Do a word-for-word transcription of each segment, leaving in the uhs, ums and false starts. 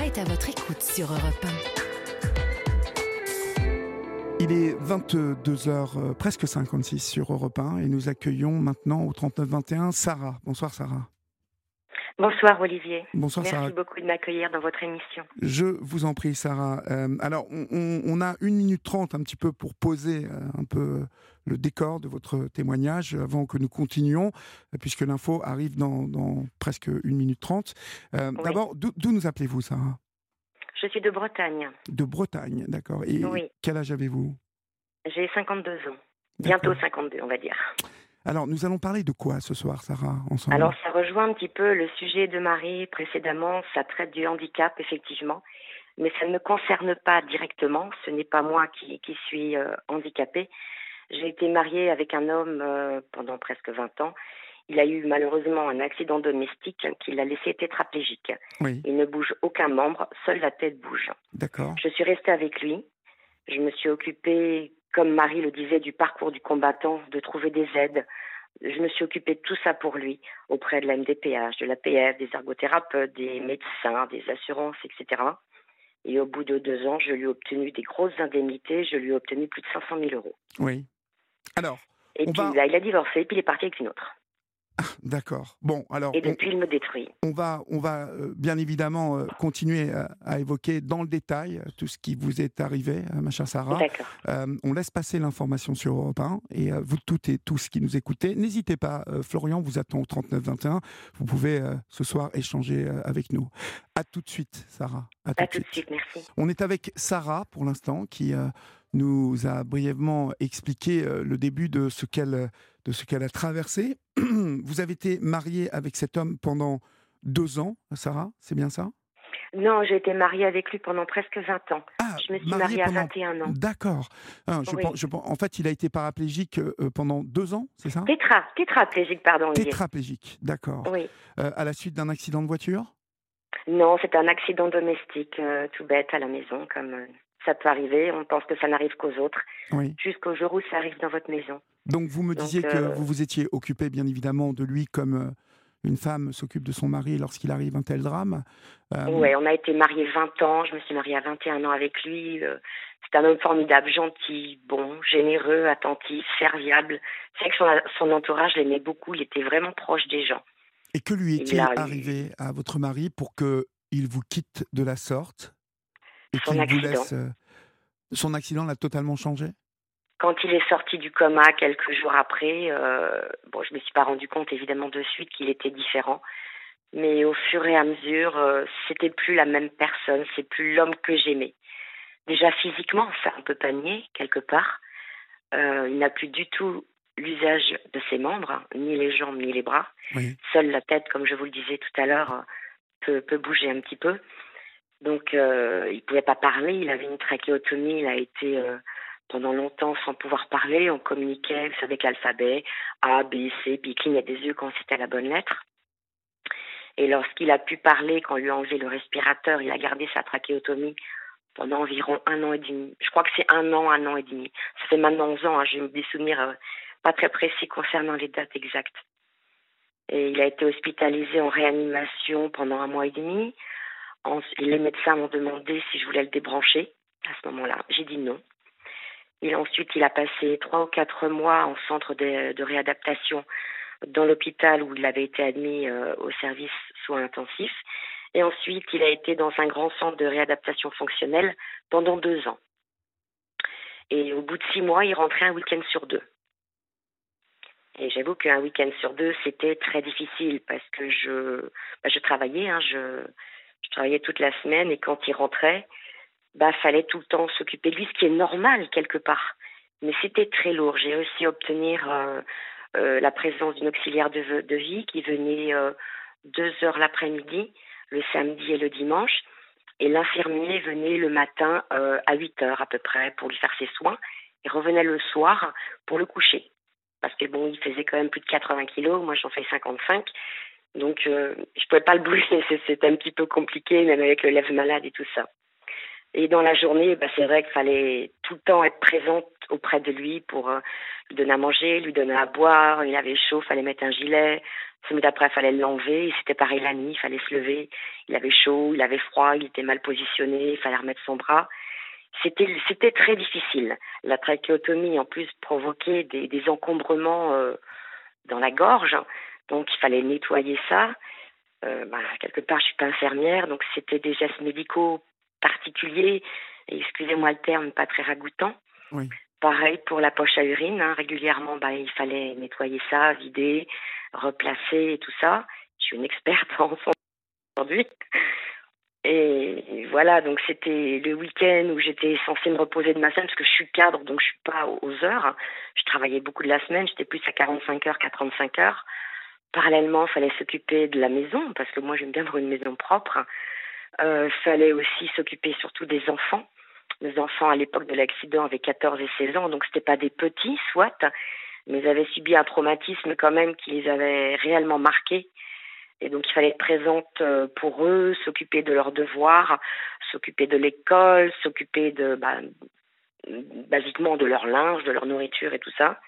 est à votre écoute sur Europe un. Il est vingt-deux heures, euh, presque cinquante-six sur Europe un et nous accueillons maintenant au trente-neuf vingt et un Sarah. Bonsoir Sarah. Bonsoir Olivier. Bonsoir Merci Sarah. beaucoup de m'accueillir dans votre émission. Je vous en prie Sarah. Euh, alors on, on, on a une minute trente un petit peu pour poser euh, un peu le décor de votre témoignage avant que nous continuions, euh, puisque l'info arrive dans, dans presque une minute trente. Euh, Oui. D'abord, d'où, d'où nous appelez-vous Sarah ? Je suis de Bretagne. De Bretagne, d'accord. Et Oui. quel âge avez-vous ? J'ai cinquante-deux ans. D'accord. Bientôt cinquante-deux, on va dire. Alors, nous allons parler de quoi ce soir, Sarah, ensemble ? Alors, ça rejoint un petit peu le sujet de Marie précédemment. Ça traite du handicap, effectivement. Mais ça ne me concerne pas directement. Ce n'est pas moi qui, qui suis euh, handicapée. J'ai été mariée avec un homme euh, pendant presque vingt ans. Il a eu malheureusement un accident domestique qui l'a laissé tétraplégique. Oui. Il ne bouge aucun membre, seule la tête bouge. D'accord. Je suis restée avec lui. Je me suis occupée, comme Marie le disait, du parcours du combattant, de trouver des aides. Je me suis occupée de tout ça pour lui, auprès de la M D P H, de l'A P F, des ergothérapeutes, des médecins, des assurances, et cetera. Et au bout de deux ans, je lui ai obtenu des grosses indemnités. Je lui ai obtenu plus de cinq cent mille euros. Oui. Alors, Et on puis va... là, il a divorcé, puis il est parti avec une autre. D'accord. Bon, alors... Et on... depuis, il me détruit. On va, on va euh, bien évidemment euh, continuer à, à évoquer dans le détail euh, tout ce qui vous est arrivé, euh, ma chère Sarah. D'accord. Euh, on laisse passer l'information sur Europe un et euh, vous toutes et tous qui nous écoutez, n'hésitez pas, euh, Florian vous attend au trente-neuf vingt et un. Vous pouvez euh, ce soir échanger euh, avec nous. À tout de suite, Sarah. À tout, À de, tout suite. de suite, merci. On est avec Sarah pour l'instant qui euh, nous a brièvement expliqué euh, le début de ce qu'elle de ce qu'elle a traversé. Vous avez été mariée avec cet homme pendant deux ans, Sarah, c'est bien ça ? Non, j'ai été mariée avec lui pendant presque vingt ans. Ah, je me suis mariée mariée pendant... à vingt et un ans. D'accord. Ah, je Oui. pense, je pense... En fait, il a été paraplégique euh, pendant deux ans, c'est ça ? Tétra, tétraplégique, pardon. Olivier. Tétraplégique, d'accord. Oui. Euh, à la suite d'un accident de voiture ? Non, c'est un accident domestique, euh, tout bête, à la maison, comme euh, ça peut arriver. On pense que ça n'arrive qu'aux autres, Oui. jusqu'au jour où ça arrive dans votre maison. Donc vous me Donc, disiez euh... que vous vous étiez occupée, bien évidemment, de lui comme euh, une femme s'occupe de son mari lorsqu'il arrive un tel drame. Euh... Oui, on a été mariés vingt ans. Je me suis mariée à vingt et un ans avec lui. Euh, c'est un homme formidable, gentil, bon, généreux, attentif, serviable. C'est vrai que son, son entourage l'aimait beaucoup. Il était vraiment proche des gens. Et que lui est-il a... arrivé à votre mari pour qu'il vous quitte de la sorte et son qu'il accident. vous laisse... Euh... Son accident l'a totalement changé ? Quand il est sorti du coma quelques jours après, euh, bon, je ne me suis pas rendu compte évidemment de suite qu'il était différent. Mais au fur et à mesure, euh, c'était plus la même personne, c'est plus l'homme que j'aimais. Déjà physiquement, ça on peut pas nier quelque part. Euh, il n'a plus du tout l'usage de ses membres, hein, ni les jambes ni les bras. Oui. Seule la tête, comme je vous le disais tout à l'heure, peut, peut bouger un petit peu. Donc euh, il pouvait pas parler, il avait une trachéotomie, il a été euh, pendant longtemps sans pouvoir parler. On communiquait avec l'alphabet A, B, C, puis il clignait des yeux quand c'était la bonne lettre. Et lorsqu'il a pu parler, quand on lui a enlevé le respirateur, il a gardé sa trachéotomie pendant environ un an et demi. Je crois que c'est un an, un an et demi. Ça fait maintenant onze ans, hein, j'ai des souvenirs euh, pas très précis concernant les dates exactes. Et il a été hospitalisé en réanimation pendant un mois et demi. En, et les médecins m'ont demandé si je voulais le débrancher à ce moment-là. J'ai dit non. Et ensuite, il a passé trois ou quatre mois en centre de, de réadaptation dans l'hôpital où il avait été admis euh, au service soins intensifs. Et ensuite, il a été dans un grand centre de réadaptation fonctionnelle pendant deux ans. Et au bout de six mois, il rentrait un week-end sur deux. Et j'avoue qu'un week-end sur deux, c'était très difficile parce que je, bah, je travaillais, hein, je, je travaillais toute la semaine et quand il rentrait, bah, fallait tout le temps s'occuper de lui, ce qui est normal quelque part. Mais c'était très lourd. J'ai réussi à obtenir euh, euh, la présence d'une auxiliaire de, de vie qui venait euh, deux heures l'après-midi, le samedi et le dimanche. Et l'infirmier venait le matin euh, à huit heures à peu près pour lui faire ses soins et revenait le soir pour le coucher. Parce que bon, il faisait quand même plus de quatre-vingts kilos, moi j'en fais cinquante-cinq. Donc euh, je pouvais pas le bouger, c'était un petit peu compliqué, même avec le lève-malade et tout ça. Et dans la journée, bah, c'est vrai qu'il fallait tout le temps être présente auprès de lui pour euh, lui donner à manger, lui donner à boire. Il avait chaud, il fallait mettre un gilet. Semaine d'après, il fallait l'enlever. Et c'était pareil la nuit, il fallait se lever. Il avait chaud, il avait froid, il était mal positionné, il fallait remettre son bras. C'était, c'était très difficile. La trachéotomie, en plus, provoquait des, des encombrements euh, dans la gorge. Donc, il fallait nettoyer ça. Euh, bah, quelque part, je suis pas infirmière, donc c'était des gestes médicaux particuliers, et excusez-moi le terme, pas très ragoûtant. Oui. Pareil pour la poche à urine, hein, régulièrement, bah, il fallait nettoyer ça, vider, replacer et tout ça. Je suis une experte en son aujourd'hui. Et voilà, donc c'était le week-end où j'étais censée me reposer de ma semaine, parce que je suis cadre, donc je suis pas aux heures. Je travaillais beaucoup de la semaine, j'étais plus à quarante-cinq heures qu'à trente-cinq heures. Parallèlement, il fallait s'occuper de la maison, parce que moi, j'aime bien avoir une maison propre. Il euh, fallait aussi s'occuper surtout des enfants. Les enfants, à l'époque de l'accident, avaient quatorze et seize ans, donc ce n'étaient pas des petits, soit, mais ils avaient subi un traumatisme quand même qui les avait réellement marqués. Et donc, il fallait être présente pour eux, s'occuper de leurs devoirs, s'occuper de l'école, s'occuper de, bah, basiquement de leur linge, de leur nourriture et tout ça.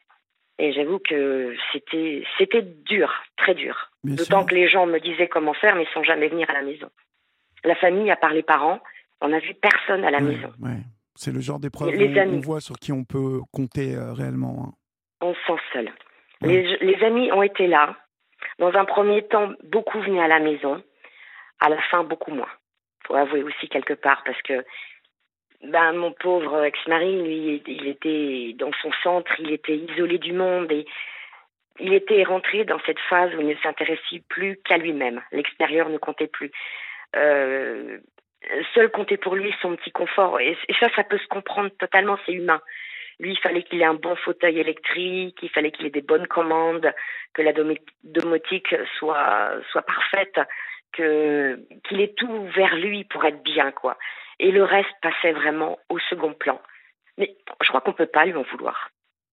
Et j'avoue que c'était, c'était dur, très dur. Bien D'autant sûr. que les gens me disaient comment faire, mais sans jamais venir à la maison. La famille, à part les parents, on n'a vu personne à la Ouais, maison. ouais. C'est le genre d'épreuve où Les on, on amis, voit sur qui on peut compter euh, réellement. Hein. on se sent seul. Ouais. Les, les amis ont été là. Dans un premier temps, beaucoup venaient à la maison. À la fin, beaucoup moins. Faut avouer aussi quelque part, parce que ben, mon pauvre ex-mari, lui, il était dans son centre, il était isolé du monde et il était rentré dans cette phase où il ne s'intéressait plus qu'à lui-même. L'extérieur ne comptait plus. Euh, seul comptait pour lui son petit confort. Et, et ça, ça peut se comprendre totalement, c'est humain. Lui, il fallait qu'il ait un bon fauteuil électrique, il fallait qu'il ait des bonnes commandes, que la domi- domotique soit, soit parfaite, que, qu'il ait tout vers lui pour être bien, quoi. Et le reste passait vraiment au second plan. Mais je crois qu'on ne peut pas lui en vouloir.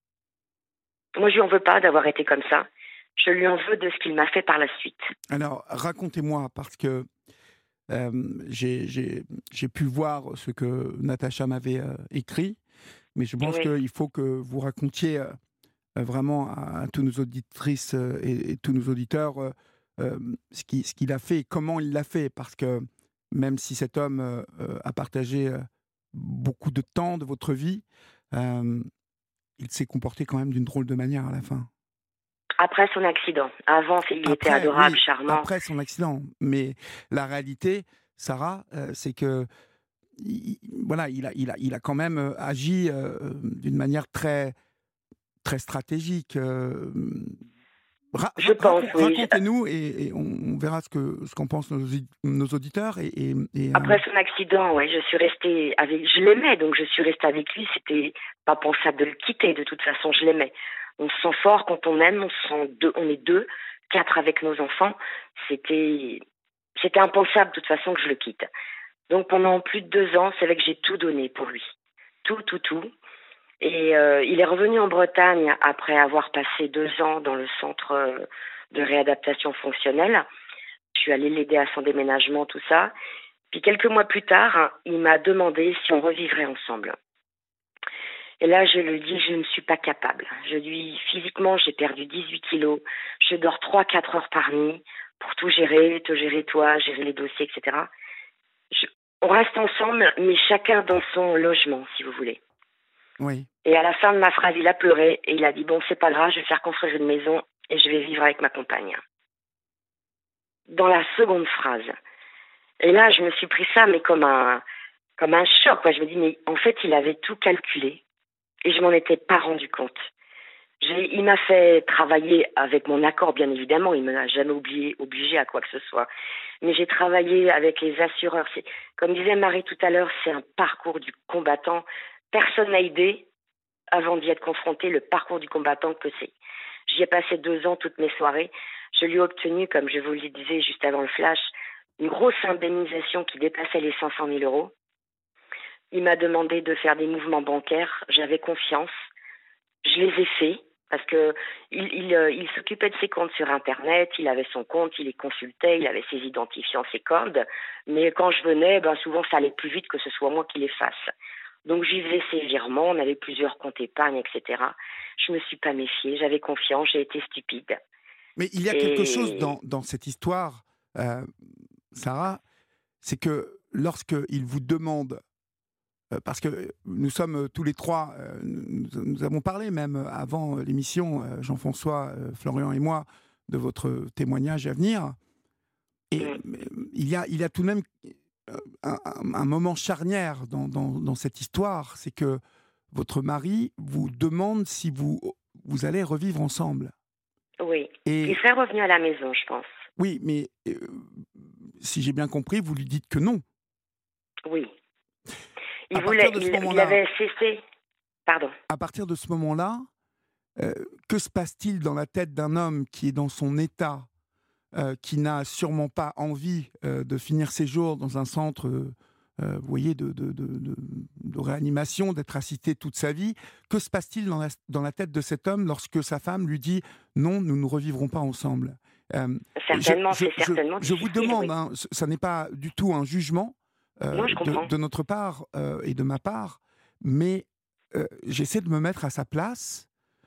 Moi, je lui en veux pas d'avoir été comme ça. Je lui en veux de ce qu'il m'a fait par la suite. Alors, racontez-moi, parce que euh, j'ai, j'ai, j'ai pu voir ce que Natacha m'avait euh, écrit, mais je pense Oui. qu'il faut que vous racontiez euh, vraiment à, à tous nos auditrices euh, et, et tous nos auditeurs euh, euh, ce, qui, ce qu'il a fait et comment il l'a fait, parce que même si cet homme euh, euh, a partagé euh, beaucoup de temps de votre vie, euh, il s'est comporté quand même d'une drôle de manière à la fin. Après son accident. Avant, il était Après, adorable, oui, charmant. après son accident. Mais la réalité, Sarah, euh, c'est que il, voilà, il a, il, a, il a quand même euh, agi euh, d'une manière très, très stratégique. Euh, ra- Je ra- pense, racon- oui. racontez-nous et, et on, on verra ce que ce qu'en pensent nos, audi- nos auditeurs. Et, et, et, euh, Après son accident, ouais, je suis restée avec, je l'aimais, donc je suis restée avec lui. C'était pas pensable de le quitter. De toute façon, je l'aimais. On se sent fort quand on aime. On se sent deux, on est deux, quatre avec nos enfants. C'était, c'était impensable de toute façon que je le quitte. Donc pendant plus de deux ans, c'est vrai que j'ai tout donné pour lui, tout, tout, tout. Et euh, il est revenu en Bretagne après avoir passé deux ans dans le centre euh, de réadaptation fonctionnelle. Je suis allée l'aider à son déménagement, tout ça. Puis quelques mois plus tard, il m'a demandé si on revivrait ensemble. Et là, je lui dis, je ne suis pas capable. Je lui, physiquement, j'ai perdu dix-huit kilos. Je dors trois, quatre heures par nuit pour tout gérer, te gérer toi, gérer les dossiers, et cetera. Je, on reste ensemble, mais chacun dans son logement, si vous voulez. oui. Et à la fin de ma phrase, il a pleuré et il a dit, bon, c'est pas grave, je vais faire construire une maison et je vais vivre avec ma compagne. Dans la seconde phrase. Et là, je me suis pris ça, mais comme un, comme un choc, quoi. Je me dis, mais en fait, il avait tout calculé et je m'en étais pas rendu compte. J'ai, il m'a fait travailler avec mon accord, bien évidemment. Il ne m'a jamais oublié, obligé à quoi que ce soit. Mais j'ai travaillé avec les assureurs. C'est, comme disait Marie tout à l'heure, c'est un parcours du combattant. Personne n'a aidé avant d'y être confronté le parcours du combattant que c'est. J'y ai passé deux ans, toutes mes soirées. Je lui ai obtenu, comme je vous le disais juste avant le flash, une grosse indemnisation qui dépassait les cinq cent mille euros. Il m'a demandé de faire des mouvements bancaires. J'avais confiance. Je les ai faits parce que il, il, euh, il s'occupait de ses comptes sur Internet. Il avait son compte, il les consultait, il avait ses identifiants, ses codes. Mais quand je venais, ben souvent ça allait plus vite que ce soit moi qui les fasse. Donc j'y faisais ses virements. On avait plusieurs comptes épargne, et cetera. Je me suis pas méfiée. J'avais confiance. J'ai été stupide. Mais il y a Et... quelque chose dans, dans cette histoire, euh, Sarah, c'est que lorsqu'il vous demande, euh, parce que nous sommes tous les trois, euh, nous, nous avons parlé même avant l'émission, euh, Jean-François, euh, Florian et moi, de votre témoignage à venir, et euh, il y a, il y a tout de même un, un, un moment charnière dans, dans, dans cette histoire, c'est que votre mari vous demande si vous, vous allez revivre ensemble. Oui, et... il serait revenu à la maison, je pense. Oui, mais euh, si j'ai bien compris, vous lui dites que non. Oui. Il, à voulait, de ce il, il moment-là, avait cessé. Pardon. À partir de ce moment-là, euh, que se passe-t-il dans la tête d'un homme qui est dans son état, euh, qui n'a sûrement pas envie euh, de finir ses jours dans un centre, euh, euh, vous voyez, de, de, de, de, de réanimation, d'être assisté toute sa vie. Que se passe-t-il dans la, dans la tête de cet homme lorsque sa femme lui dit « Non, nous ne revivrons pas ensemble euh, ». Certainement, je, je, c'est certainement je, je vous demande, oui. hein, ça n'est pas du tout un jugement euh, non, je de, de notre part euh, et de ma part, mais euh, j'essaie de me mettre à sa place.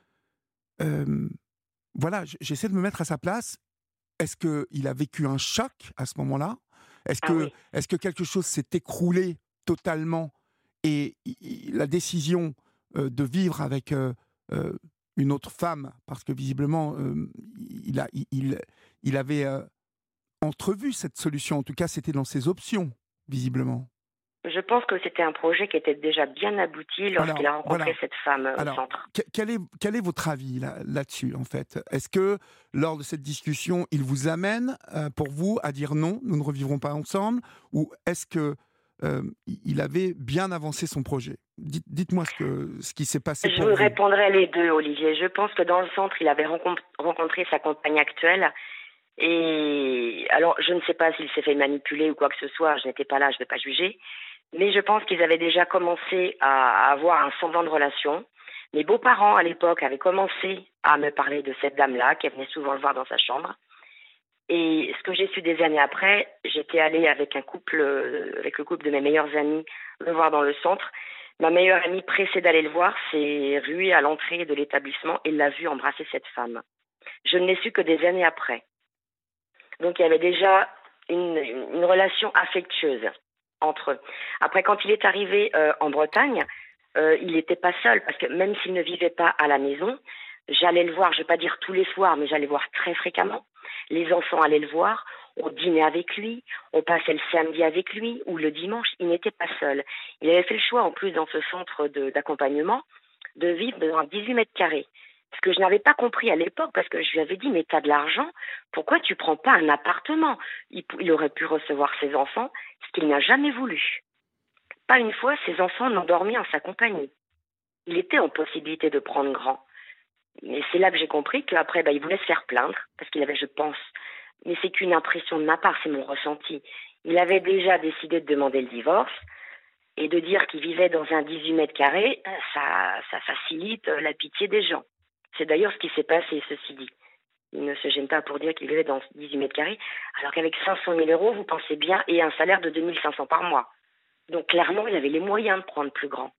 Euh, voilà, j'essaie de me mettre à sa place. Est-ce qu'il a vécu un choc à ce moment-là ? Est-ce que, ah oui. est-ce que quelque chose s'est écroulé totalement et il, la décision euh, de vivre avec euh, euh, une autre femme, parce que visiblement euh, il, a, il, il avait euh, entrevu cette solution, en tout cas c'était dans ses options, visiblement. Je pense que c'était un projet qui était déjà bien abouti lorsqu'il a rencontré voilà. cette femme au Alors, centre. Quel est, quel est votre avis là, là-dessus, en fait ? Est-ce que, lors de cette discussion, il vous amène, euh, pour vous, à dire non, nous ne revivrons pas ensemble ? Ou est-ce que euh, il avait bien avancé son projet ? Dites, Dites-moi ce, que, ce qui s'est passé Je pour vous vous. répondrai les deux, Olivier. Je pense que dans le centre, il avait rencontré sa compagne actuelle. Et alors, je ne sais pas s'il s'est fait manipuler ou quoi que ce soit. Je n'étais pas là, je ne vais pas juger. Mais je pense qu'ils avaient déjà commencé à avoir un semblant de relation. Mes beaux-parents, à l'époque, avaient commencé à me parler de cette dame-là, qui venait souvent le voir dans sa chambre. Et ce que j'ai su des années après, j'étais allée avec un couple, avec le couple de mes meilleurs amis, le voir dans le centre. Ma meilleure amie, pressée d'aller le voir, s'est ruée à l'entrée de l'établissement et l'a vu embrasser cette femme. Je ne l'ai su que des années après. Donc il y avait déjà une, une relation affectueuse entre eux. Après, quand il est arrivé euh, en Bretagne, euh, il n'était pas seul, parce que même s'il ne vivait pas à la maison, j'allais le voir, je ne vais pas dire tous les soirs, mais j'allais le voir très fréquemment. Les enfants allaient le voir, on dînait avec lui, on passait le samedi avec lui, ou le dimanche, il n'était pas seul. Il avait fait le choix, en plus, dans ce centre de, d'accompagnement, de vivre dans dix-huit mètres carrés. Ce que je n'avais pas compris à l'époque, parce que je lui avais dit, mais tu as de l'argent, pourquoi tu ne prends pas un appartement ? il, il aurait pu recevoir ses enfants, ce qu'il n'a jamais voulu. Pas une fois, ses enfants n'ont dormi en sa compagnie. Il était en possibilité de prendre grand. Mais c'est là que j'ai compris qu'après, bah, il voulait se faire plaindre, parce qu'il avait, je pense, mais c'est qu'une impression de ma part, c'est mon ressenti. Il avait déjà décidé de demander le divorce, et de dire qu'il vivait dans un dix-huit mètres carrés, ça, ça facilite la pitié des gens. C'est d'ailleurs ce qui s'est passé, ceci dit. Il ne se gêne pas pour dire qu'il vivait dans dix-huit mètres carrés, alors qu'avec cinq cent mille euros, vous pensez bien, et un salaire de deux mille cinq cents par mois. Donc clairement, il avait les moyens de prendre plus grand.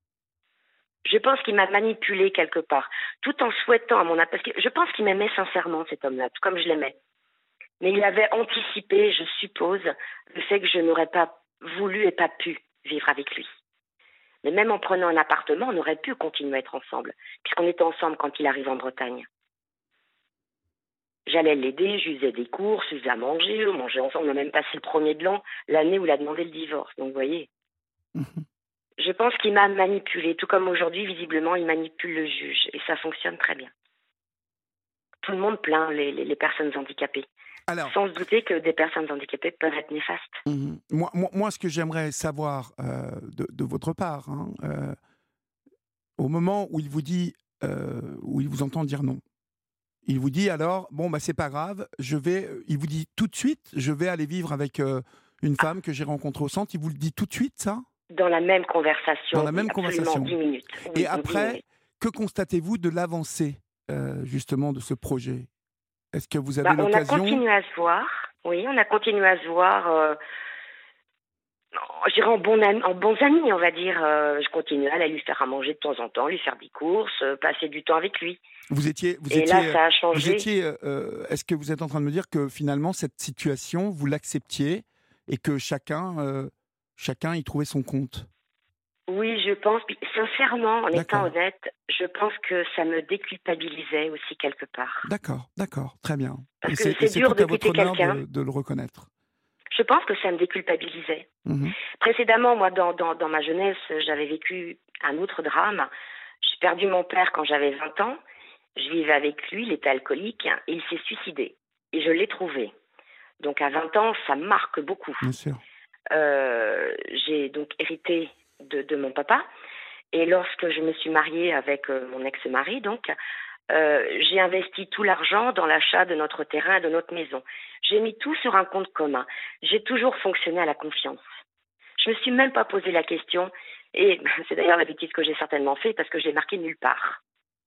Je pense qu'il m'a manipulé quelque part, tout en souhaitant à mon âge, parce que je pense qu'il m'aimait sincèrement, cet homme-là, tout comme je l'aimais. Mais il avait anticipé, je suppose, le fait que je n'aurais pas voulu et pas pu vivre avec lui. Mais même en prenant un appartement, on aurait pu continuer à être ensemble, puisqu'on était ensemble quand il arrive en Bretagne. J'allais l'aider, je lui faisais des courses, je lui faisais à manger, on mangeait ensemble, on a même passé le premier de l'an, l'année où il a demandé le divorce. Donc vous voyez, mmh. Je pense qu'il m'a manipulé, tout comme aujourd'hui, visiblement, il manipule le juge, et ça fonctionne très bien. Tout le monde plaint les, les, les personnes handicapées. Alors, sans se douter que des personnes handicapées peuvent être néfastes. Mmh. Moi, moi, moi, ce que j'aimerais savoir euh, de, de votre part, hein, euh, au moment où il vous dit, euh, où il vous entend dire non, il vous dit alors, bon, bah, c'est pas grave, je vais, il vous dit tout de suite, je vais aller vivre avec euh, une femme ah. que j'ai rencontrée au centre, il vous le dit tout de suite, ça ? Dans la même conversation. Dans la même conversation. dix minutes. Oui, et après, minutes. Que constatez-vous de l'avancée, euh, justement, de ce projet ? Est-ce que vous avez bah, l'occasion... On a continué à se voir, oui, on a continué à se voir. Euh, je dirais en, bon ami, en bons amis, on va dire. Euh, je continuais à aller lui faire à manger de temps en temps, lui faire des courses, euh, passer du temps avec lui. Vous étiez, vous Et là, étiez, ça a vous changé. étiez. euh, Est-ce que vous êtes en train de me dire que finalement cette situation, vous l'acceptiez et que chacun, euh, chacun y trouvait son compte? Oui, je pense, puis sincèrement, en étant D'accord, honnête, je pense que ça me déculpabilisait aussi quelque part. d'accord, d'accord, très bien. Parce Et que c'est et c'est c'est dur tout de à votre quitter honneur quelqu'un. de, de le reconnaître. Je pense que ça me déculpabilisait. Mhm. Précédemment, moi, dans, dans, dans ma jeunesse, j'avais vécu un autre drame. J'ai perdu mon père quand j'avais vingt ans. Je vivais avec lui, il était alcoolique, et il s'est suicidé. Et je l'ai trouvé. Donc à vingt ans, ça me marque beaucoup. Bien sûr. Euh, j'ai donc hérité de, de mon papa. Et lorsque je me suis mariée avec euh, mon ex-mari, donc, euh, j'ai investi tout l'argent dans l'achat de notre terrain et de notre maison. J'ai mis tout sur un compte commun. J'ai toujours fonctionné à la confiance. Je me suis même pas posé la question. Et c'est d'ailleurs la bêtise que j'ai certainement fait parce que je l'ai marqué nulle part.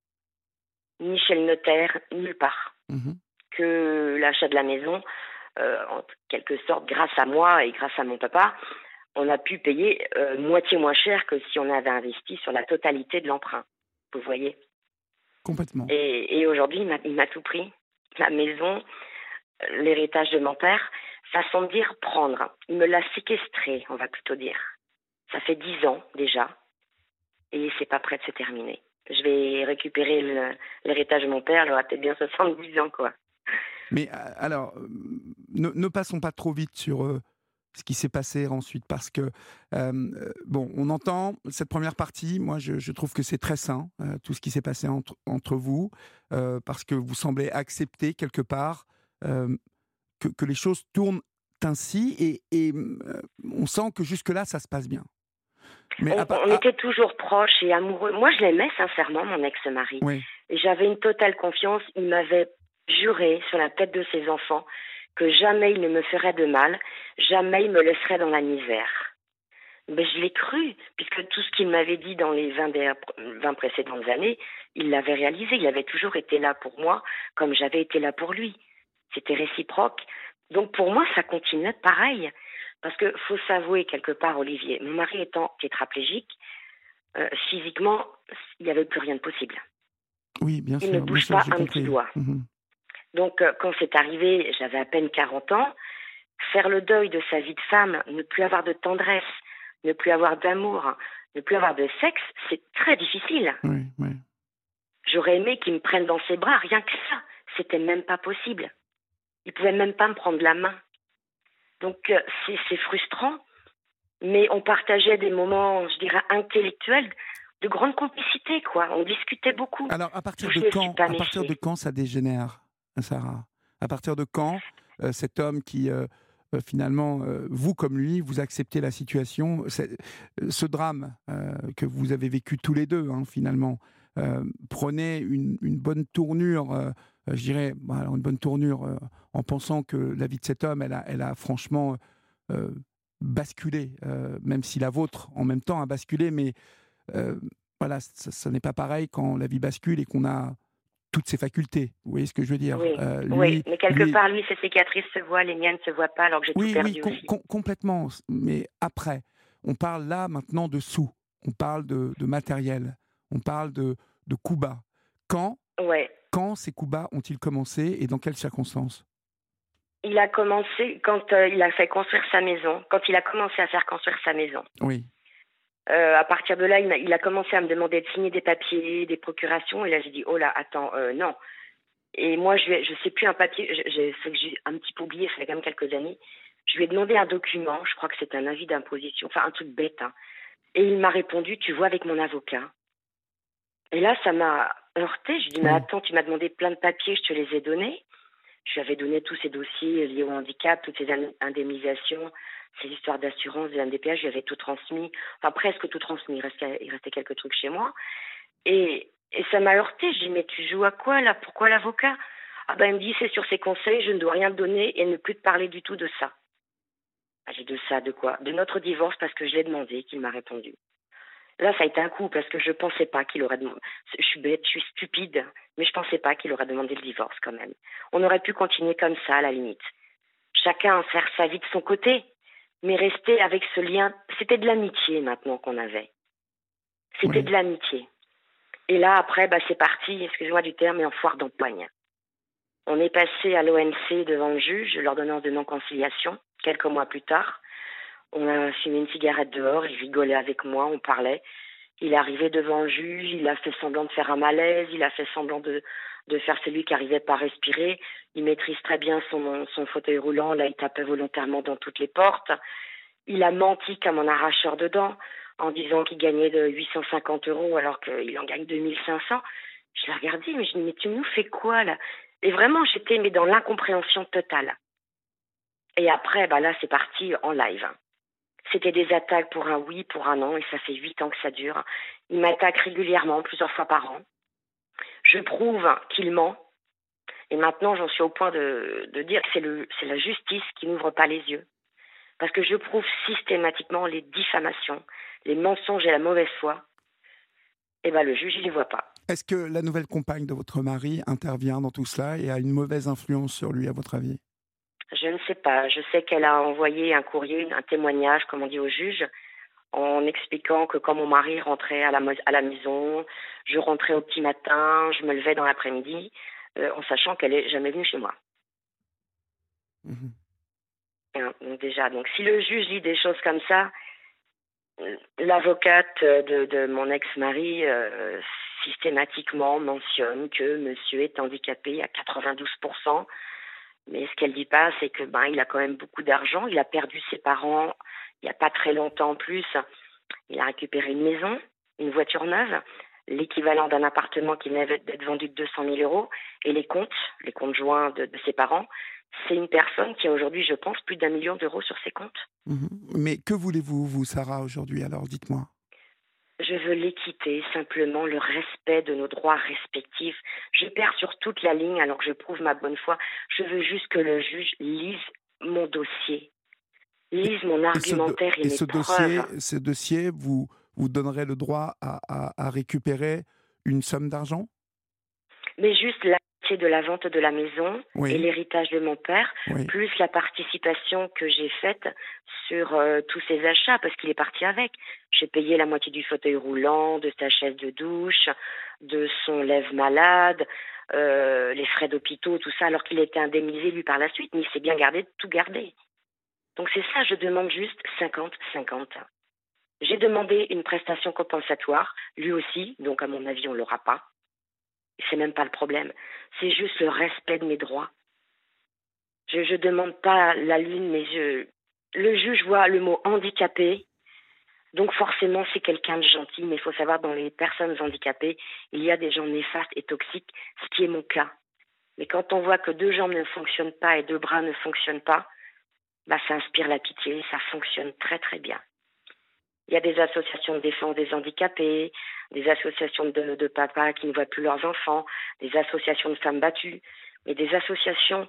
Ni chez le notaire, nulle part. Mhm. Que l'achat de la maison, euh, en quelque sorte, grâce à moi et grâce à mon papa, on a pu payer euh, moitié moins cher que si on avait investi sur la totalité de l'emprunt. Vous voyez. Complètement. Et, et aujourd'hui, il m'a, il m'a tout pris. La maison, l'héritage de mon père, façon de dire prendre. Il me l'a séquestré, on va plutôt dire. Ça fait dix ans déjà, et c'est pas prêt de se terminer. Je vais récupérer le, l'héritage de mon père, il aura peut-être bien soixante-dix ans, quoi. Mais euh, alors, euh, ne, ne passons pas trop vite sur euh, ce qui s'est passé ensuite, parce que, euh, bon, on entend cette première partie, moi je, je trouve que c'est très sain, euh, tout ce qui s'est passé entre, entre vous, euh, parce que vous semblez accepter quelque part euh, que, que les choses tournent ainsi, et, et euh, on sent que jusque-là, ça se passe bien. Mais On, à, pa- on à- était toujours proches et amoureux. Moi, je l'aimais sincèrement, mon ex-mari. oui, Et j'avais une totale confiance. Il m'avait juré sur la tête de ses enfants que jamais il ne me ferait de mal, jamais il me laisserait dans la misère. Mais je l'ai cru, puisque tout ce qu'il m'avait dit dans les vingt, der- vingt précédentes années, il l'avait réalisé. Il avait toujours été là pour moi, comme j'avais été là pour lui. C'était réciproque. Donc pour moi, ça continuait pareil. Parce que faut s'avouer quelque part, Olivier, mon mari étant tétraplégique, euh, physiquement, il n'y avait plus rien de possible. oui, bien Il ne sûr, bien bouge sûr, pas j'ai un petit compris. doigt. Mhm. Donc euh, quand c'est arrivé, j'avais à peine quarante ans, faire le deuil de sa vie de femme, ne plus avoir de tendresse, ne plus avoir d'amour, ne plus avoir de sexe, c'est très difficile. Oui, oui. J'aurais aimé qu'il me prenne dans ses bras, rien que ça. C'était même pas possible. Il pouvait même pas me prendre la main. Donc euh, c'est, c'est frustrant, mais on partageait des moments, je dirais, intellectuels de grande complicité, quoi. On discutait beaucoup. Alors, à partir Donc je de ne me suis quand, pas à partir de méfiée. quand ça dégénère, Sarah? À partir de quand euh, cet homme qui, euh, euh, finalement, euh, vous comme lui, vous acceptez la situation, c'est- euh, ce drame euh, que vous avez vécu tous les deux, hein, finalement, euh, prenait une, une bonne tournure, euh, euh, je dirais, bon, alors une bonne tournure, euh, en pensant que la vie de cet homme, elle a, elle a franchement euh, basculé, euh, même si la vôtre, en même temps, a basculé, mais euh, voilà, ça, ça n'est pas pareil quand la vie bascule et qu'on a toutes ses facultés. Vous voyez ce que je veux dire? Oui, Euh, oui. lui, Mais quelque lui, part, lui, ses cicatrices se voient, les miennes ne se voient pas, alors que j'ai tout oui, oui, perdu com- aussi. com- complètement. Mais après, on parle là maintenant de sous, on parle de, de matériel, on parle de, de coups bas. Quand, Ouais. quand ces coups bas ont-ils commencé et dans quelles circonstances? Il a commencé quand euh, il a fait construire sa maison, quand il a commencé à faire construire sa maison. Oui, Euh, à partir de là, il a, il a commencé à me demander de signer des papiers, des procurations, et là j'ai dit oh là, attends, euh, non. Et moi, je ne sais plus un papier, je- je- c'est que j'ai un petit peu oublié, ça fait quand même quelques années. Je lui ai demandé un document, je crois que c'est un avis d'imposition, enfin un truc bête, hein. Et il m'a répondu, tu vois avec mon avocat. Et là, ça m'a heurté. Je lui ai dit, mais oui, attends, tu m'as demandé plein de papiers, je te les ai donnés. Je lui avais donné tous ces dossiers liés au handicap, toutes ces indemnisations, ces histoires d'assurance, des M D P H, je lui avais tout transmis, enfin presque tout transmis, il restait, il restait quelques trucs chez moi. Et, et ça m'a heurté. Je lui ai dit, mais tu joues à quoi là? Pourquoi l'avocat? Ah ben il me dit, c'est sur ses conseils, je ne dois rien te donner et ne plus te parler du tout de ça. Ah, j'ai de ça, de quoi? De notre divorce parce que je l'ai demandé, qu'il m'a répondu. Là, ça a été un coup parce que je ne pensais pas qu'il aurait demandé. Je suis bête, je suis stupide, mais je ne pensais pas qu'il aurait demandé le divorce quand même. On aurait pu continuer comme ça à la limite. Chacun faire sa vie de son côté. mais rester avec ce lien. C'était de l'amitié maintenant qu'on avait. C'était Oui. de l'amitié. Et là, après, bah, c'est parti, excusez-moi du terme, mais en foire d'empoigne. On est passé à l'O N C devant le juge, l'ordonnance de non-conciliation, quelques mois plus tard. On a fumé une cigarette dehors, il rigolait avec moi, on parlait. Il est arrivé devant le juge, il a fait semblant de faire un malaise, il a fait semblant de, de faire celui qui n'arrivait pas à respirer. Il maîtrise très bien son, son fauteuil roulant, là il tapait volontairement dans toutes les portes. Il a menti comme un arracheur de dents en disant qu'il gagnait de huit cent cinquante euros alors qu'il en gagne deux mille cinq cents. Je l'ai regardé, mais je dis, mais tu nous fais quoi là? Et vraiment, j'étais mais dans l'incompréhension totale. Et après, bah là, c'est parti en live. C'était des attaques pour un oui, pour un non, et ça fait huit ans que ça dure. Il m'attaque régulièrement, plusieurs fois par an. Je prouve qu'il ment. Et maintenant, j'en suis au point de, de dire que c'est, le, c'est la justice qui n'ouvre pas les yeux. Parce que je prouve systématiquement les diffamations, les mensonges et la mauvaise foi. Et bien, le juge, il ne les voit pas. Est-ce que la nouvelle compagne de votre mari intervient dans tout cela et a une mauvaise influence sur lui, à votre avis? Je ne sais pas. Je sais qu'elle a envoyé un courrier, un témoignage, comme on dit au juge, en expliquant que quand mon mari rentrait à la, à la maison, je rentrais au petit matin, je me levais dans l'après-midi, euh, en sachant qu'elle n'est jamais venue chez moi. Mmh. Hein, donc déjà, donc si le juge dit des choses comme ça, l'avocate de, de mon ex-mari euh, systématiquement mentionne que monsieur est handicapé à quatre-vingt-douze pour cent. Mais ce qu'elle dit pas, c'est que ben il a quand même beaucoup d'argent. Il a perdu ses parents il y a pas très longtemps en plus. Il a récupéré une maison, une voiture neuve, l'équivalent d'un appartement qui venait d'être vendu de deux cent mille euros. Et les comptes, les comptes joints de, de ses parents, c'est une personne qui a aujourd'hui, je pense, plus d'un million d'euros sur ses comptes. Mmh. Mais que voulez-vous, vous, Sarah, aujourd'hui? Alors, dites-moi. Je veux l'équité, simplement le respect de nos droits respectifs. Je perds sur toute la ligne alors que je prouve ma bonne foi. Je veux juste que le juge lise mon dossier, lise mon argumentaire et, et mes ce preuves. dossier, ce dossier vous, vous donnerait le droit à, à, à récupérer une somme d'argent? Mais juste la moitié de la vente de la maison Oui. et l'héritage de mon père, Oui. plus la participation que j'ai faite sur euh, tous ses achats, parce qu'il est parti avec. J'ai payé la moitié du fauteuil roulant, de sa chaise de douche, de son lève-malade, euh, les frais d'hôpitaux, tout ça, alors qu'il a été indemnisé, lui, par la suite, mais il s'est bien gardé de tout garder. Donc c'est ça, je demande juste cinquante cinquante. J'ai demandé une prestation compensatoire, lui aussi, donc à mon avis, on ne l'aura pas. C'est même pas le problème. C'est juste le respect de mes droits. Je ne demande pas la lune, mais je... le juge voit le mot handicapé. Donc forcément, c'est quelqu'un de gentil. Mais il faut savoir, dans les personnes handicapées, il y a des gens néfastes et toxiques, ce qui est mon cas. Mais quand on voit que deux jambes ne fonctionnent pas et deux bras ne fonctionnent pas, bah, ça inspire la pitié. Ça fonctionne très très bien. Il y a des associations de défense des handicapés, des associations de, de papas qui ne voient plus leurs enfants, des associations de femmes battues, mais des associations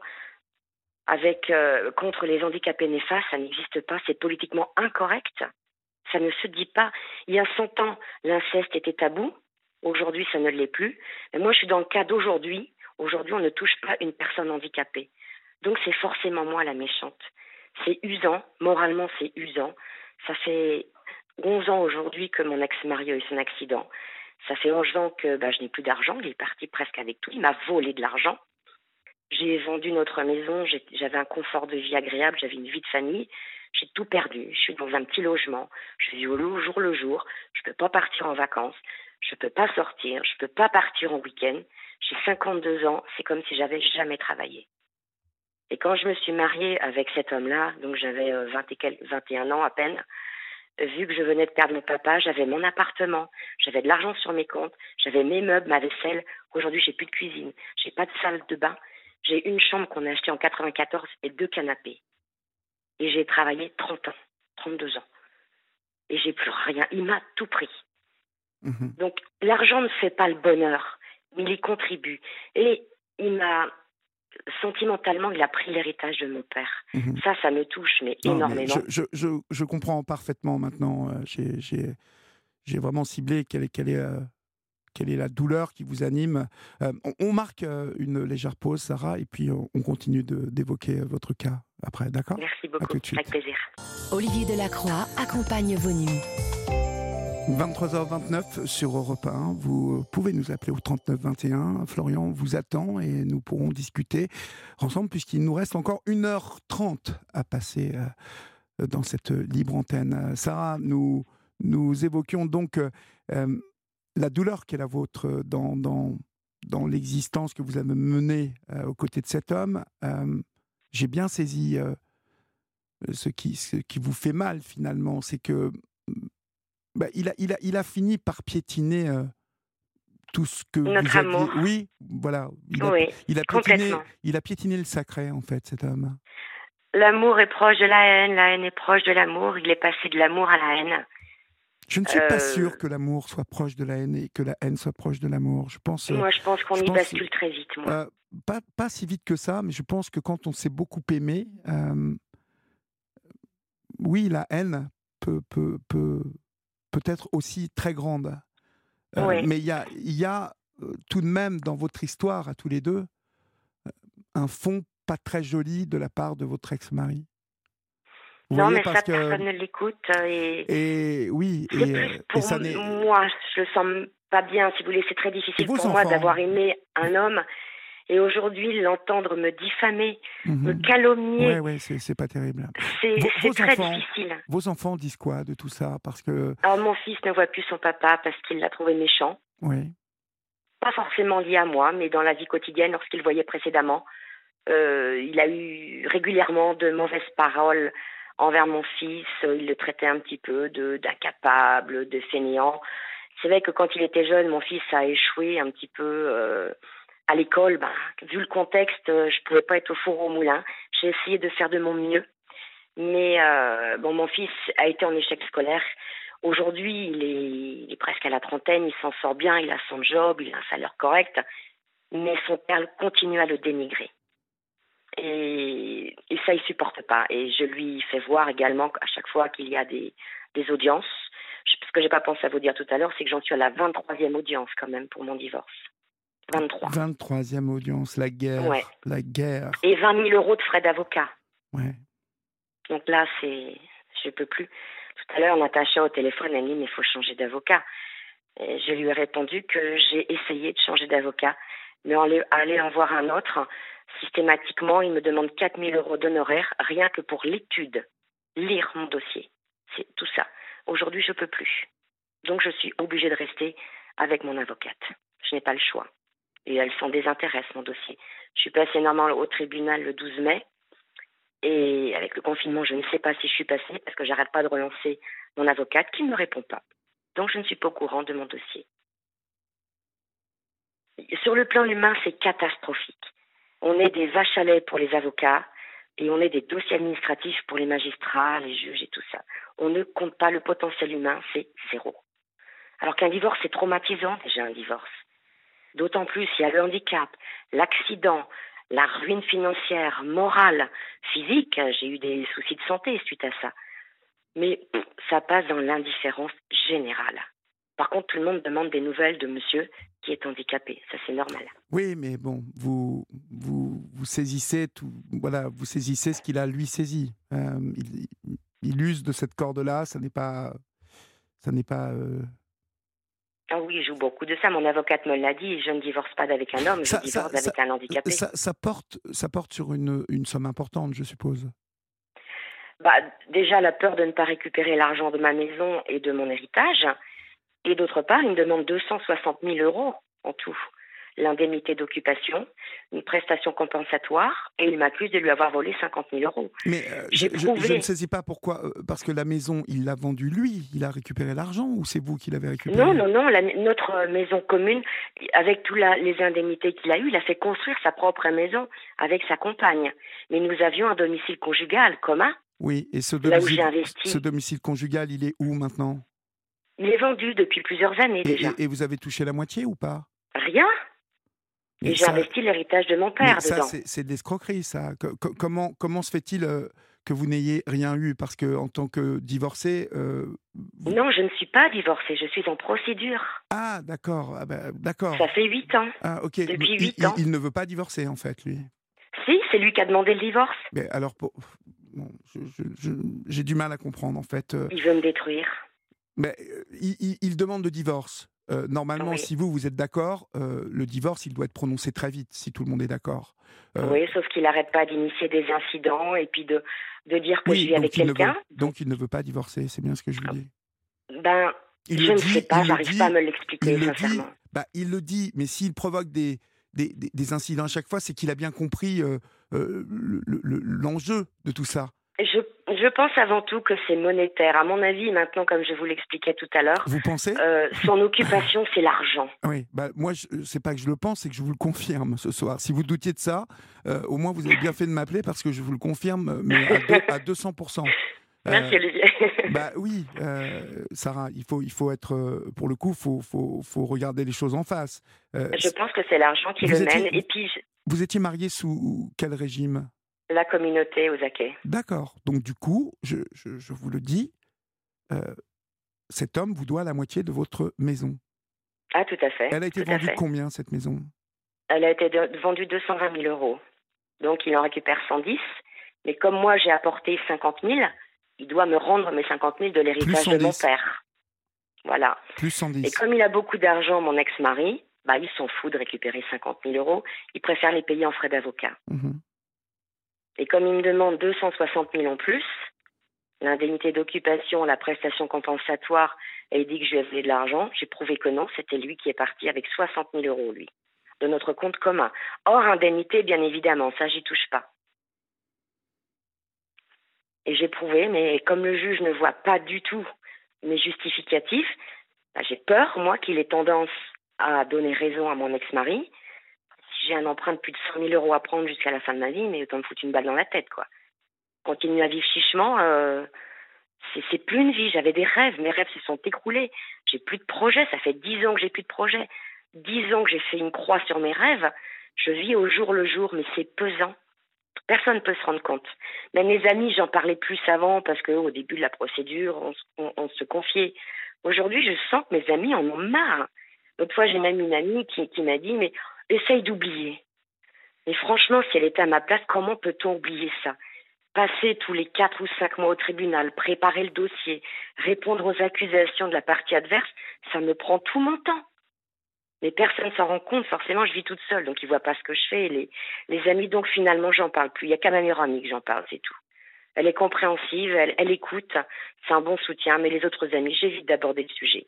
avec euh, contre les handicapés néfastes, ça n'existe pas, c'est politiquement incorrect, ça ne se dit pas. Il y a cent ans, l'inceste était tabou, aujourd'hui ça ne l'est plus, mais moi je suis dans le cas d'aujourd'hui, aujourd'hui on ne touche pas une personne handicapée, donc c'est forcément moi la méchante. C'est usant, moralement c'est usant, ça fait onze ans aujourd'hui que mon ex-mari a eu son accident. Ça fait onze ans que bah, je n'ai plus d'argent. Il est parti presque avec tout. Il m'a volé de l'argent. J'ai vendu notre maison. J'ai, j'avais un confort de vie agréable. J'avais une vie de famille. J'ai tout perdu. Je suis dans un petit logement. Je vis au jour le jour. Je ne peux pas partir en vacances. Je ne peux pas sortir. Je ne peux pas partir en week-end. J'ai cinquante-deux ans. C'est comme si j'avais jamais travaillé. Et quand je me suis mariée avec cet homme-là, donc j'avais vingt et, quelques, vingt et un ans à peine, vu que je venais de perdre mon papa, j'avais mon appartement, j'avais de l'argent sur mes comptes, j'avais mes meubles, ma vaisselle. Aujourd'hui, j'ai plus de cuisine, j'ai pas de salle de bain. J'ai une chambre qu'on a achetée en quatre-vingt-quatorze et deux canapés. Et j'ai travaillé trente ans, trente-deux ans. Et j'ai plus rien. Il m'a tout pris. Mmh. Donc, l'argent ne fait pas le bonheur, mais il y contribue. Et il m'a... sentimentalement, il a pris l'héritage de mon père. Mmh. Ça, ça me touche, mais non, énormément. Mais je, je, je, je comprends parfaitement maintenant. Euh, j'ai, j'ai, j'ai vraiment ciblé quelle est, quelle, est, euh, quelle est la douleur qui vous anime. Euh, on, on marque euh, une légère pause, Sarah, et puis on, on continue de, d'évoquer votre cas après, d'accord ? Merci À beaucoup, tout de suite. avec plaisir. Olivier Delacroix accompagne vos nuits. vingt-trois heures vingt-neuf sur Europe un. Vous pouvez nous appeler au trente-neuf vingt et un. Florian vous attend et nous pourrons discuter ensemble puisqu'il nous reste encore une heure trente à passer euh, dans cette libre antenne. Euh, Sarah, nous, nous évoquions donc euh, euh, la douleur qui est la vôtre dans, dans, dans l'existence que vous avez menée euh, aux côtés de cet homme. Euh, j'ai bien saisi euh, ce, qui, ce qui vous fait mal finalement, c'est que bah, il, a, il, a, il a fini par piétiner euh, tout ce que Notre vous aviez... amour. Oui, voilà. Il a, Oui, il, a piétiné, complètement. il a piétiné le sacré, en fait, cet homme. L'amour est proche de la haine, la haine est proche de l'amour. Il est passé de l'amour à la haine. Je ne suis Euh, pas sûr que l'amour soit proche de la haine et que la haine soit proche de l'amour. Je pense... euh, Moi, je pense qu'on je y pense, bascule très vite, moi. euh, pas, pas si vite que ça, mais je pense que quand on s'est beaucoup aimé, euh, oui, la haine peut, peut, peut, peut être aussi très grande. Euh, Oui. Mais il y a, il y a euh, tout de même dans votre histoire, à tous les deux, un fond pas très joli de la part de votre ex-mari. Vous Non, voyez, mais parce ça, que... personne ne l'écoute. euh, Et, Et oui, c'est et, plus euh, et pour ça m- n'est... moi, je le sens pas bien, si vous voulez. C'est très Et difficile vos pour moi enfants d'avoir aimé un homme. Et aujourd'hui, l'entendre me diffamer, me Mhm. calomnier, Ouais, ouais, c'est, c'est pas terrible. c'est Vos, c'est vos très enfants, difficile. vos enfants disent quoi de tout ça? Parce que, Alors, mon fils ne voit plus son papa parce qu'il l'a trouvé méchant. oui, Pas forcément lié à moi, mais dans la vie quotidienne, lorsqu'il le voyait précédemment, euh, il a eu régulièrement de mauvaises paroles envers mon fils. Il le traitait un petit peu de d'incapable, de fainéant. C'est vrai que quand il était jeune, mon fils a échoué un petit peu euh, à l'école. Ben, vu le contexte, euh, je pouvais pas être au four au moulin. J'ai essayé de faire de mon mieux, mais euh, bon, mon fils a été en échec scolaire. Aujourd'hui, il est, il est presque à la trentaine, il s'en sort bien, il a son job, il a un salaire correct, mais son père continue à le dénigrer. Et, et ça, il supporte pas. Et je lui fais voir également à chaque fois qu'il y a des, des audiences. Je- Ce que j'ai pas pensé à vous dire tout à l'heure, c'est que j'en suis à la vingt-troisième audience quand même pour mon divorce. vingt-trois. vingt-troisième audience, la guerre, Ouais. la guerre, Et vingt mille euros de frais d'avocat. ouais. Donc là, c'est, je peux plus. Tout à l'heure, Natacha au téléphone, elle me dit, mais il faut changer d'avocat. Et je lui ai répondu que j'ai essayé de changer d'avocat, mais en aller aller en voir un autre, systématiquement, il me demande quatre mille euros d'honoraires, rien que pour l'étude, lire mon dossier. C'est tout ça. Aujourd'hui, je peux plus. Donc, je suis obligée de rester avec mon avocate. Je n'ai pas le choix. Et elle s'en désintéresse, mon dossier. Je suis passée normalement au tribunal le douze mai. Et avec le confinement, je ne sais pas si je suis passée parce que j'arrête pas de relancer mon avocate qui ne me répond pas. Donc, je ne suis pas au courant de mon dossier. Sur le plan humain, c'est catastrophique. On est des vaches à lait pour les avocats et on est des dossiers administratifs pour les magistrats, les juges et tout ça. On ne compte pas le potentiel humain, c'est zéro. Alors qu'un divorce, c'est traumatisant déjà un divorce. D'autant plus, il y a le handicap, l'accident, la ruine financière, morale, physique. J'ai eu des soucis de santé suite à ça. Mais pff, ça passe dans l'indifférence générale. Par contre, tout le monde demande des nouvelles de monsieur qui est handicapé. Ça, c'est normal. Oui, mais bon, vous, vous, vous saisissez tout, voilà, vous saisissez ce qu'il a lui saisi. Euh, il, il use de cette corde-là. Ça n'est pas, ça n'est pas. euh, Ah oui, je joue beaucoup de ça. Mon avocate me l'a dit. Je ne divorce pas avec un homme, je Ça, divorce ça, ça, avec un handicapé. ça, ça porte, ça porte sur une, une somme importante, je suppose. Bah, déjà, la peur de ne pas récupérer l'argent de ma maison et de mon héritage. Et d'autre part, il me demande deux cent soixante mille euros en tout. L'indemnité d'occupation, une prestation compensatoire, et il m'accuse de lui avoir volé cinquante mille euros. Mais euh, je, J'ai je- prouvé. je ne saisis pas pourquoi. euh, Parce que la maison, il l'a vendue lui. Il a récupéré l'argent ou c'est vous qui l'avez récupéré? Non, non, non, la- notre maison commune, avec toutes les indemnités qu'il a eues, il a fait construire sa propre maison avec sa compagne. Mais nous avions un domicile conjugal commun, Oui, et ce là où j'ai domicile, investi. ce domicile conjugal, il est où maintenant? Il est vendu depuis plusieurs années et, déjà. et- et vous avez touché la moitié ou pas? Rien. Mais Et j'ai ça, investi l'héritage de mon mais père ça dedans. c'est c'est de l'escroquerie, ça. Co- co- comment, comment se fait-il euh, que vous n'ayez rien eu? Parce que en tant que divorcé, euh, vous- Non, je ne suis pas divorcée, je suis en procédure. Ah, d'accord, ah ben, d'accord. Ça fait huit ans. Ah, ok. Depuis Il, huit il- ans. il ne veut pas divorcer, en fait, lui. Si, c'est lui qui a demandé le divorce. Mais alors, pour... bon, je, je, je, j'ai du mal à comprendre, en fait. Il veut me détruire. Mais euh, il, il, il demande le divorce. Euh, normalement, Oui. si vous, vous êtes d'accord, euh, le divorce, il doit être prononcé très vite, si tout le monde est d'accord. Euh, Oui, sauf qu'il n'arrête pas d'initier des incidents et puis de, de dire que oui, je vis avec donc il, ne quelqu'un. veut, donc il ne veut pas divorcer, c'est bien ce que je vous dis. Ben, Il je le ne dit, sais pas, il le j'arrive dit, pas à me l'expliquer, il le dit, sincèrement. bah, il le dit, mais s'il provoque des, des, des, des incidents à chaque fois, c'est qu'il a bien compris euh, euh, le, le, l'enjeu de tout ça. Je, je pense avant tout que c'est monétaire. À mon avis, maintenant, comme je vous l'expliquais tout à l'heure, Vous pensez euh, son occupation, c'est l'argent. Oui, bah, moi, je, c'est pas que je le pense, c'est que je vous le confirme ce soir. Si vous doutiez de ça, euh, au moins vous avez bien fait de m'appeler parce que je vous le confirme, mais à, deux, à deux cents pour cent. Merci, Euh, Olivier. bah oui, euh, Sarah, il faut, il faut être, euh, pour le coup, il faut, faut, faut regarder les choses en face. Euh, Je pense que c'est l'argent qui vous le étiez, mène. Et puis, je- vous étiez marié sous quel régime? la communauté aux Aquets. D'accord. Donc du coup, je, je, je vous le dis, euh, cet homme vous doit la moitié de votre maison. Ah, tout à fait. Elle a été tout à vendue fait. combien, cette maison? Elle a été de- vendue deux cent vingt mille euros. Donc, il en récupère cent dix. Mais comme moi, j'ai apporté cinquante mille, il doit me rendre mes cinquante mille de l'héritage de mon cent dix. père. Voilà. Plus cent dix. Et comme il a beaucoup d'argent, mon ex-mari, bah, il s'en fout de récupérer cinquante mille euros. Il préfère les payer en frais d'avocat. Mmh. Et comme il me demande deux cent soixante mille en plus, l'indemnité d'occupation, la prestation compensatoire, et il dit que je lui ai volé de l'argent, j'ai prouvé que non, c'était lui qui est parti avec soixante mille euros, lui, de notre compte commun. Hors indemnité, bien évidemment, ça, j'y touche pas. Et j'ai prouvé, mais comme le juge ne voit pas du tout mes justificatifs, bah, j'ai peur, moi, qu'il ait tendance à donner raison à mon ex-mari. Si j'ai un emprunt de plus de cent mille euros à prendre jusqu'à la fin de ma vie, mais autant me foutre une balle dans la tête, quoi. Continuer à vivre chichement, euh, c'est, c'est plus une vie. J'avais des rêves, mes rêves se sont écroulés. J'ai plus de projet, ça fait dix ans que j'ai plus de projet. Dix ans que j'ai fait une croix sur mes rêves. Je vis au jour le jour, mais c'est pesant. Personne ne peut se rendre compte. Même mes amis, j'en parlais plus avant parce qu'au début de la procédure, on, on, on se confiait. Aujourd'hui, je sens que mes amis en ont marre. L'autre fois, j'ai même une amie qui, qui m'a dit, mais essaye d'oublier. Mais franchement, si elle était à ma place, comment peut-on oublier ça? Passer tous les quatre ou cinq mois au tribunal, préparer le dossier, répondre aux accusations de la partie adverse, ça me prend tout mon temps. Mais personne ne s'en rend compte, forcément, je vis toute seule, donc ils ne voient pas ce que je fais. Les, les amis, donc finalement, j'en parle plus. Il n'y a qu'à ma meilleure amie que j'en parle, c'est tout. Elle est compréhensive, elle, elle écoute, c'est un bon soutien, mais les autres amis, j'évite d'aborder le sujet.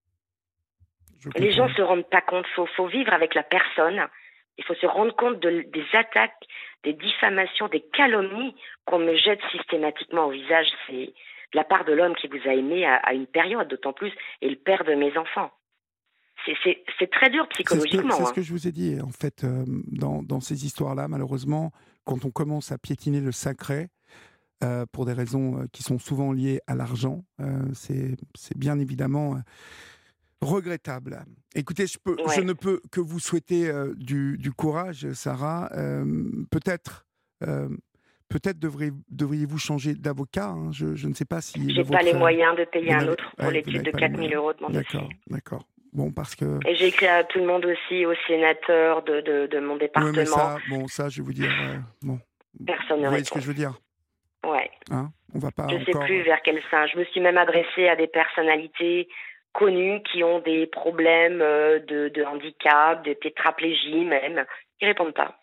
Les gens ne se rendent pas compte, il faut, faut vivre avec la personne. Il faut se rendre compte de, des attaques, des diffamations, des calomnies qu'on me jette systématiquement au visage. C'est de la part de l'homme qui vous a aimé à, à une période, d'autant plus, et le père de mes enfants. C'est, c'est, c'est très dur psychologiquement. C'est ce, que, c'est hein. ce que je vous ai dit. En fait, euh, dans, dans ces histoires-là, malheureusement, quand on commence à piétiner le sacré, euh, pour des raisons euh, qui sont souvent liées à l'argent, euh, c'est, c'est bien évidemment... Euh, regrettable. Écoutez, je, peux, Ouais. je ne peux que vous souhaiter euh, du, du courage, Sarah. Euh, peut-être, euh, peut-être devriez, devriez-vous changer d'avocat. Hein. Je, je ne sais pas si. J'ai pas les moyens de payer un autre pour ouais, l'étude de quatre mille euros de mon D'accord, dossier. d'accord. Bon, parce que. Et j'ai écrit à tout le monde aussi, au sénateur de, de, de mon département. Oui, mais ça, bon, ça, je vais vous dire. Euh, bon. Personne ne Vous voyez répond. ce que je veux dire? Ouais. Hein, on va pas je ne sais encore... plus vers quel sein. Je me suis même adressée à des personnalités connus qui ont des problèmes de, de handicap, de tétraplégie même. Ils ne répondent pas.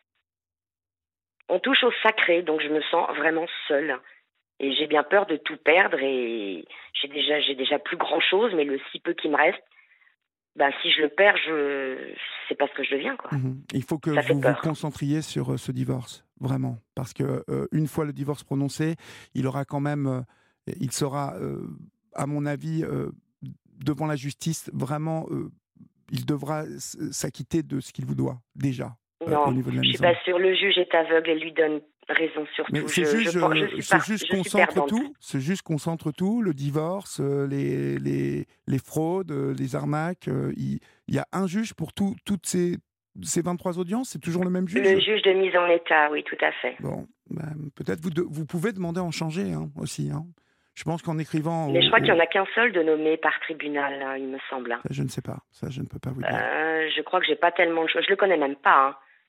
On touche au sacré, donc je me sens vraiment seule. Et j'ai bien peur de tout perdre et j'ai déjà, j'ai déjà plus grand-chose, mais le si peu qui me reste, bah, si je le perds, je sais pas ce que je deviens, quoi. Mmh. Il faut que Ça vous fait vous peur. concentriez sur euh, ce divorce, vraiment. Parce que euh, une fois le divorce prononcé, il aura quand même... Euh, il sera, euh, à mon avis... Euh, devant la justice, vraiment, euh, il devra s'acquitter de ce qu'il vous doit, déjà, euh, non, au niveau de la je maison. suis pas sûre. Le juge est aveugle et lui donne raison sur Mais tout. ce Je, juge, je, pense- je suis, ce par- juge je suis concentre perdante. tout, ce juge concentre tout, le divorce, euh, les, les, les fraudes, euh, les arnaques. euh, il, il y a un juge pour tout, toutes ces, ces vingt-trois audiences, c'est toujours le même juge? Le juge de mise en état, oui, tout à fait. Bon, ben, peut-être vous, de, vous pouvez demander à en changer hein, aussi. Hein. Je pense qu'en écrivant... Mais au, je crois au... qu'il n'y en a qu'un seul de nommé par tribunal, hein, il me semble. Ça, je ne sais pas, ça je ne peux pas vous dire. Euh, je crois que j'ai pas tellement de choses. Je le connais même pas. Hein.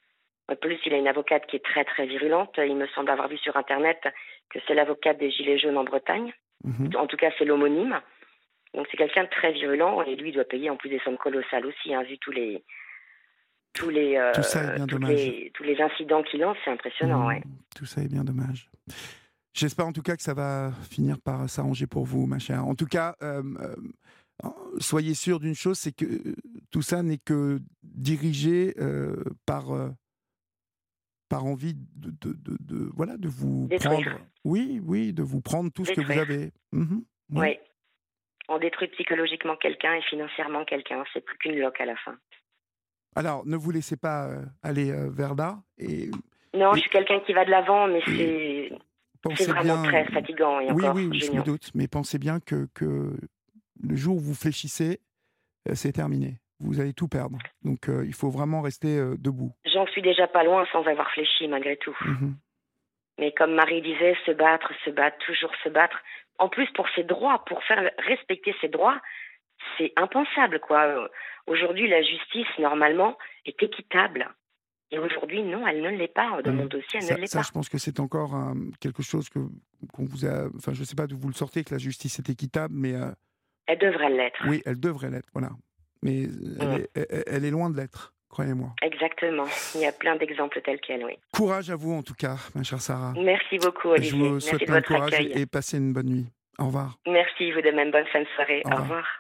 En plus, il a une avocate qui est très très virulente. Il me semble avoir vu sur Internet que c'est l'avocate des Gilets jaunes en Bretagne. Mmh. En tout cas, c'est l'homonyme. Donc c'est quelqu'un de très virulent et lui il doit payer en plus des sommes colossales aussi, hein, vu tous les tous les euh, tout ça est bien dommage. Les, tous les incidents qu'il lance, c'est impressionnant. Mmh. Ouais. Tout ça est bien dommage. J'espère en tout cas que ça va finir par s'arranger pour vous, ma chère. En tout cas, euh, euh, soyez sûr d'une chose, c'est que tout ça n'est que dirigé euh, par euh, par envie de, de, de, de voilà de vous Détruire. prendre. Oui, oui, de vous prendre tout Détruire. Ce que vous avez. Mmh, oui. oui. On détruit psychologiquement quelqu'un et financièrement quelqu'un. C'est plus qu'une loque à la fin. Alors, ne vous laissez pas euh, aller euh, vers là. Et, non, et, je suis quelqu'un qui va de l'avant, mais c'est, c'est vraiment bien, très fatigant. Et oui, encore, oui, oui je me doute. Mais pensez bien que, que le jour où vous fléchissez, euh, c'est terminé. Vous allez tout perdre. Donc, euh, il faut vraiment rester euh, debout. J'en suis déjà pas loin sans avoir fléchi, malgré tout. Mm-hmm. Mais comme Marie disait, se battre, se battre, toujours se battre. En plus, pour ses droits, pour faire respecter ses droits, c'est impensable, quoi. Aujourd'hui, la justice, normalement, est équitable. Et aujourd'hui, non, elle ne l'est pas. Dans mmh. mon dossier, elle ça, ne l'est ça, pas. Je pense que c'est encore euh, quelque chose que, qu'on vous a... Enfin, je ne sais pas d'où vous le sortez, que la justice est équitable, mais... Euh... Elle devrait l'être. Oui, elle devrait l'être, voilà. Mais mmh. elle, est, elle, elle est loin de l'être, croyez-moi. Exactement. Il y a plein d'exemples tels quels, oui. Courage à vous, en tout cas, ma chère Sarah. Merci beaucoup, Olivier. Je vous souhaite Merci de plein de votre courage accueil. Et passez une bonne nuit. Au revoir. Merci, vous de même. Bonne fin de soirée. Au Au revoir. revoir.